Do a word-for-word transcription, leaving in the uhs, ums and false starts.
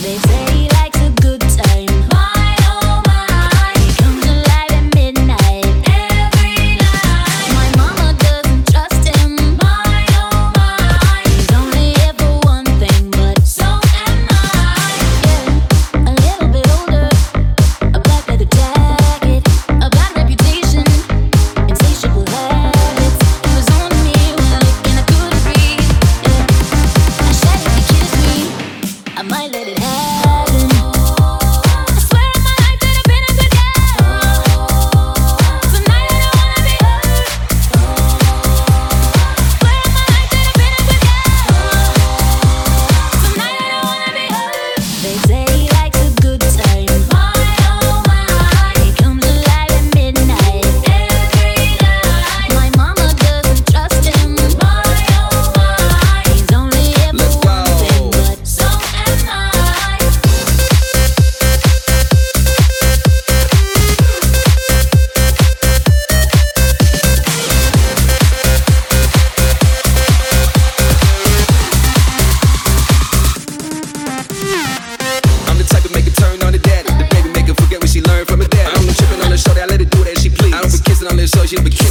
They say he likes a good time. My oh my, he comes alive at midnight every night. My mama doesn't trust him. My oh my, he's only here for one thing, but so am I. Yeah, a little bit older, a black leather jacket, a bad reputation, insatiable habits. He was on me when looking I couldn't breathe. Yeah, I said if he kissed me, I might let it happen. I swear on my life that I've been a good guy. Tonight I don't wanna be hurt. Swear on my life that I've been a good guy. Tonight I don't wanna be hurt. They say he likes a good time. My oh my, he comes alive at midnight every night. My mama doesn't trust him. My oh my, he's only here for one thing, but so am I. I'm the type to make a turn on the daddy. The baby make her forget what she learned from her dad. I'm no tripping on her shorty, I let her do what she please. I don't be kissing on her so she be